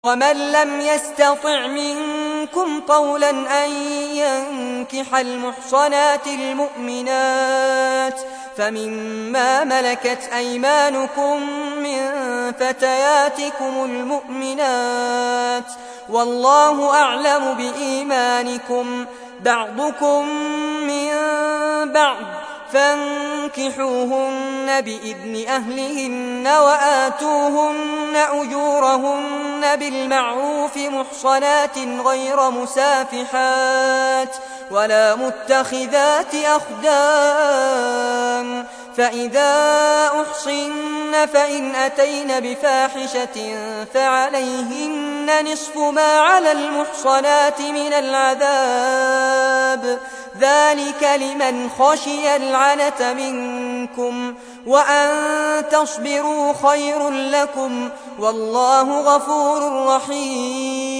ومن لم يستطع منكم طولا أن ينكح المحصنات المؤمنات فمما ملكت أيمانكم من فتياتكم المؤمنات والله أعلم بإيمانكم بعضكم من بعض فانكحوهن بإذن أهلهن وآتوهن أجورهن بالمعروف محصنات غير مسافحات ولا متخذات أخدان فإذا أحصن فإن أتين بفاحشة فعليهن نصف ما على المحصنات من العذاب ذلك لمن خشي العنة منكم وأن تصبروا خير لكم والله غفور رحيم